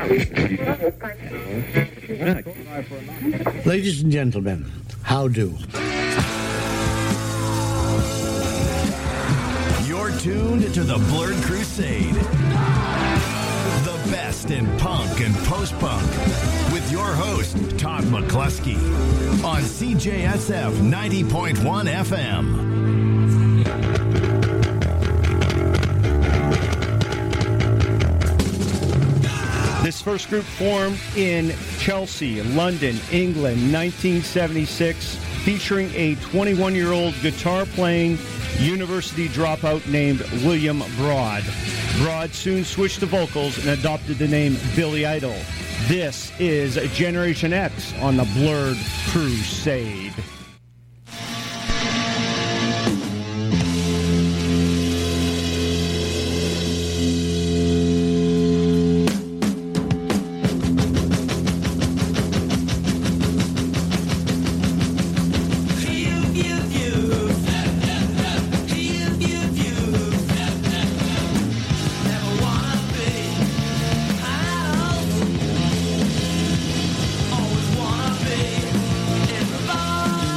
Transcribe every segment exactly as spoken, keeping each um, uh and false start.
Ladies and gentlemen, how do? You're tuned to the Blurred Crusade. The best in punk and post-punk. With your host, Todd McCluskey. On C J S F ninety point one F M. This first group formed in Chelsea, London, England, nineteen seventy-six, featuring a twenty-one-year-old guitar-playing university dropout named William Broad. Broad soon switched to vocals and adopted the name Billy Idol. This is Generation X on the Blurred Crusade. Always wanna be in the bar.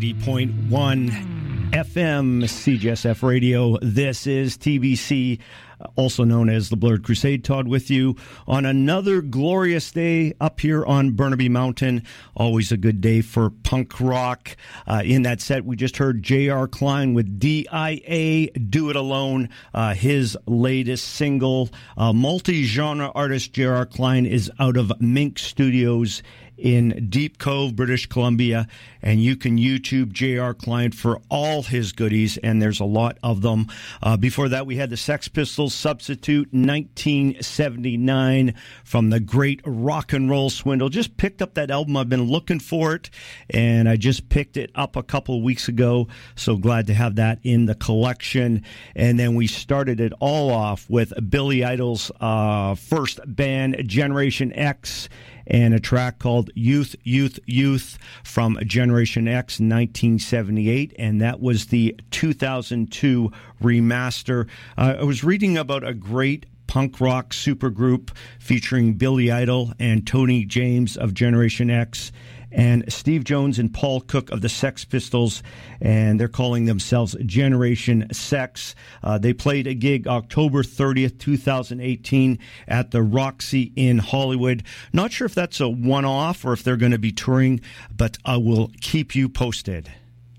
ninety point one F M C J S F Radio. This is T B C, also known as the Blurred Crusade. Todd with you on another glorious day up here on Burnaby Mountain. Always a good day for punk rock. Uh, in that set, we just heard J R. Klein with D I A, Do It Alone, uh, his latest single. Uh, multi-genre artist J R. Klein is out of Mink Studios in Deep Cove, British Columbia, and you can YouTube J R. Klein for all his goodies, and there's a lot of them. Uh, before that, we had the Sex Pistols, Substitute, nineteen seventy-nine, from the great Rock and Roll Swindle. Just picked up that album. I've been looking for it, and I just picked it up a couple of weeks ago, so glad to have that in the collection. And then we started it all off with Billy Idol's uh, first band, Generation X, and a track called Youth, Youth, Youth from Generation X, nineteen seventy-eight, and that was the two thousand two remaster. Uh, I was reading about a great punk rock supergroup featuring Billy Idol and Tony James of Generation X, and Steve Jones and Paul Cook of the Sex Pistols, and they're calling themselves Generation Sex. Uh, they played a gig October thirtieth, twenty eighteen at the Roxy in Hollywood. Not sure if that's a one-off or if they're going to be touring, but I will keep you posted.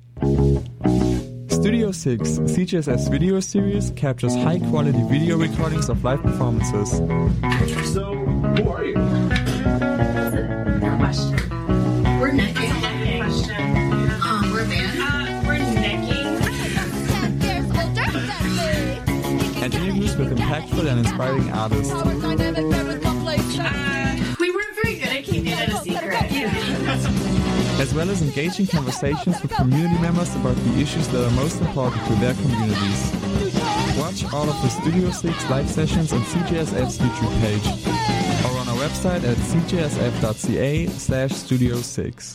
Studio six, C J S F's video series, captures high-quality video recordings of live performances. So, who are you? Good question. We're necking. Um, we're a band. Uh, we're necking. And interviews with impactful and inspiring artists. Uh, we weren't very good at keeping it a secret. As well as engaging conversations with community members about the issues that are most important to their communities. Watch all of the Studio six live sessions on C J S F's YouTube page or on our website at c j s f dot c a slash studio six.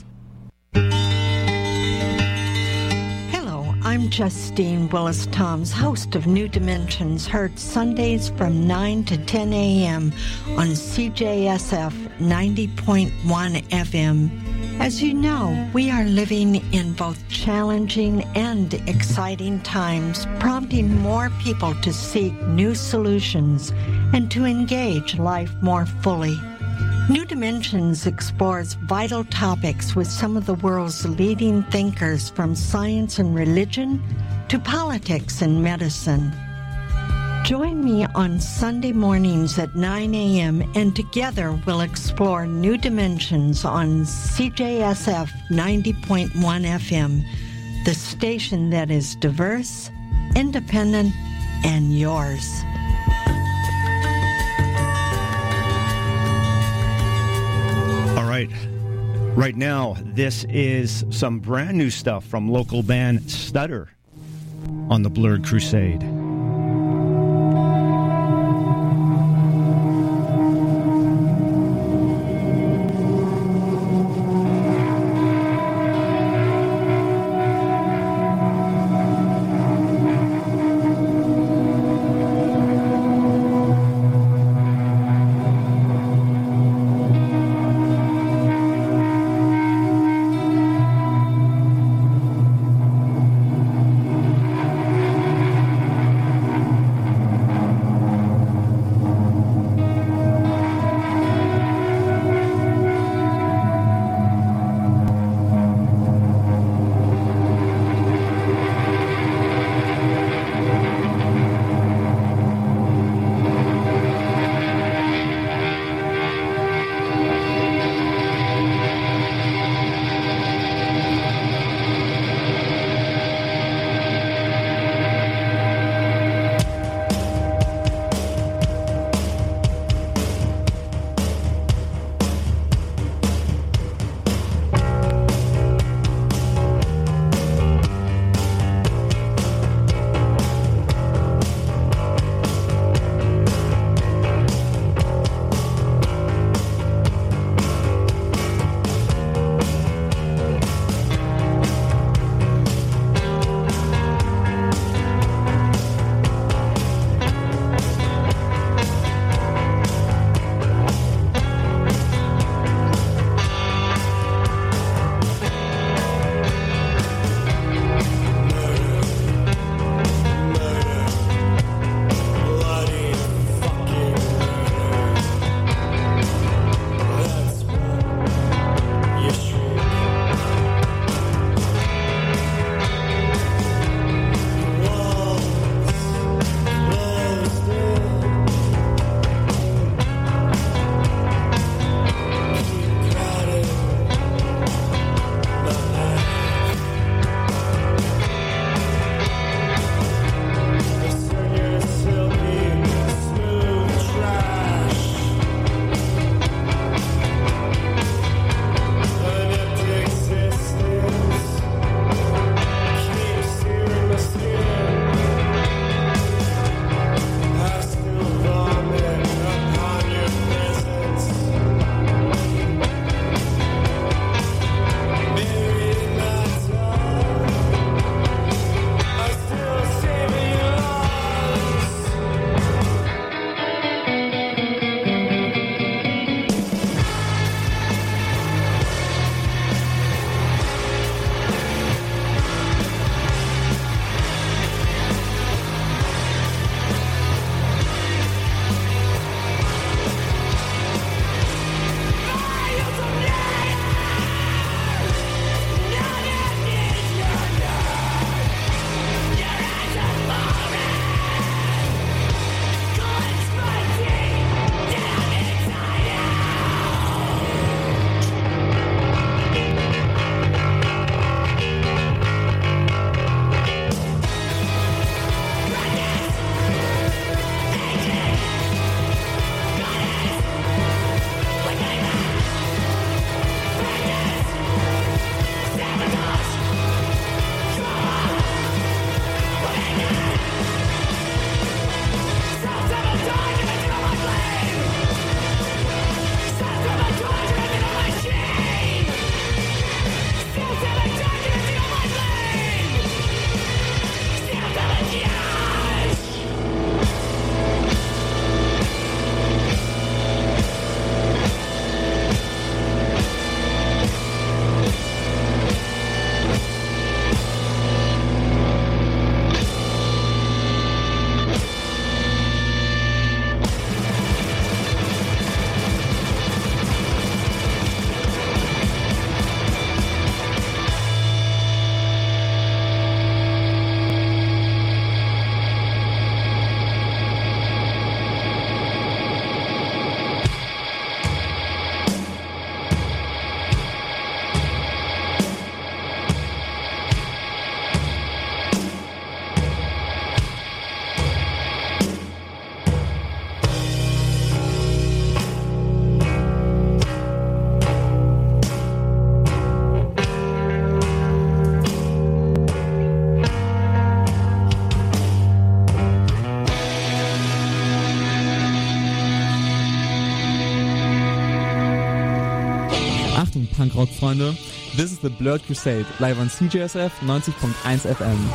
Hello, I'm Justine Willis-Toms, host of New Dimensions, heard Sundays from nine to ten a.m. on C J S F ninety point one F M. As you know, we are living in both challenging and exciting times, prompting more people to seek new solutions and to engage life more fully. New Dimensions explores vital topics with some of the world's leading thinkers, from science and religion to politics and medicine. Join me on Sunday mornings at nine a.m. and together we'll explore New Dimensions on C J S F ninety point one F M, the station that is diverse, independent, and yours. All right. Right now, this is some brand new stuff from local band Stutter on the Blurred Crusade. Rockfreunde. This is the Blurred Crusade, live on C J S F neunzig Komma eins F M.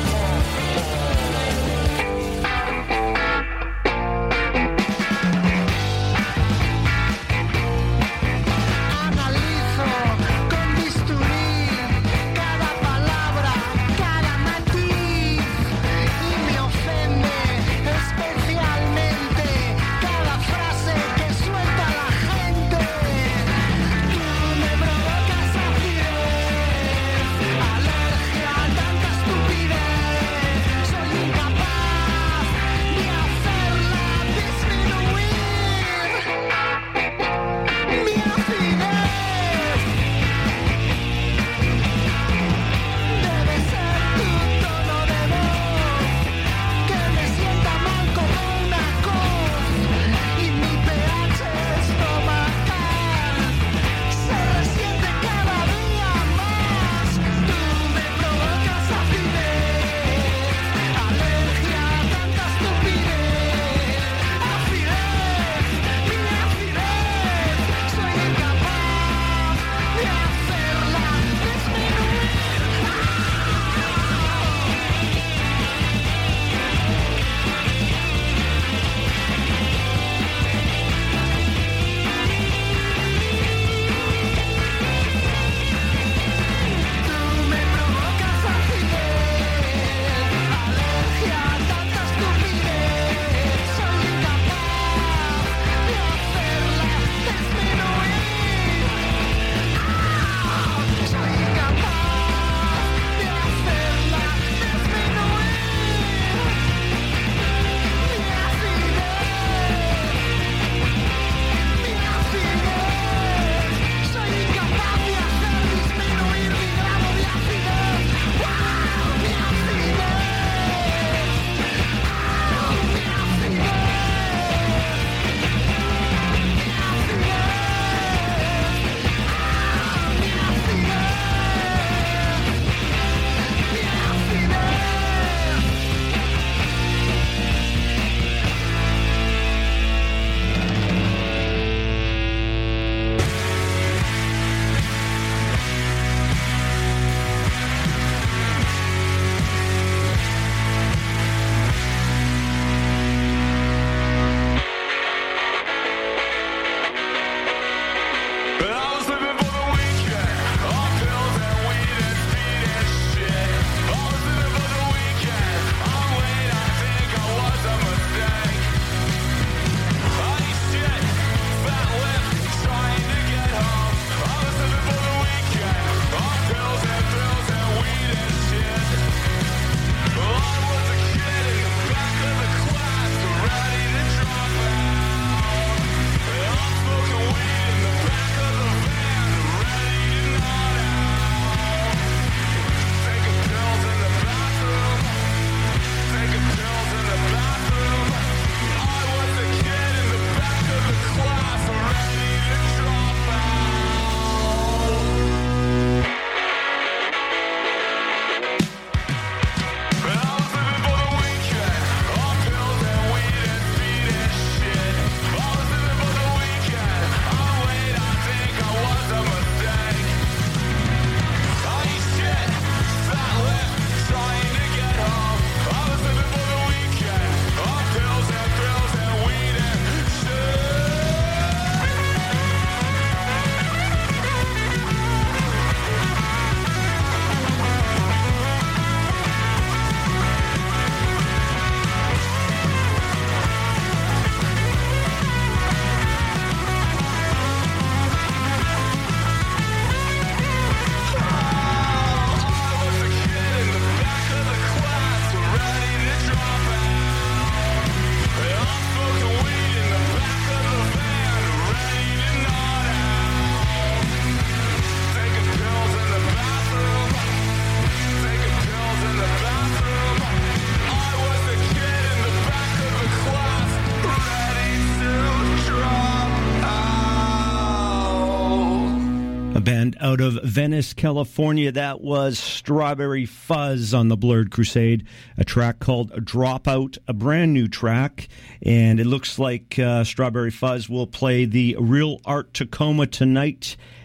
band out of Venice, California. That was Strawberry Fuzz on the Blurred Crusade, a track called Dropout, a brand new track. And it looks like uh, Strawberry Fuzz will play the Real Art Tacoma tonight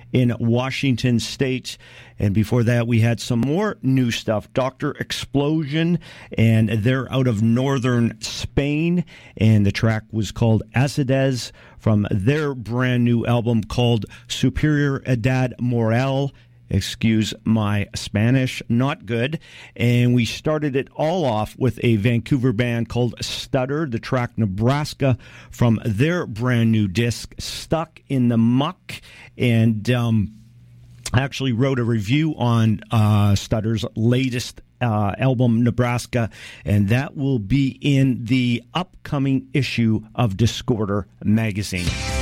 in Washington State. And before that, we had some more new stuff. Doctor Explosion, and they're out of northern Spain. And the track was called Acides from their brand new album called Superior Edad Moral. Excuse my Spanish, not good. And we started it all off with a Vancouver band called Stutter, the track Nebraska from their brand new disc, Stuck in the Muck. And um, I actually wrote a review on uh, Stutter's latest uh, album, Nebraska, and that will be in the upcoming issue of Discorder magazine.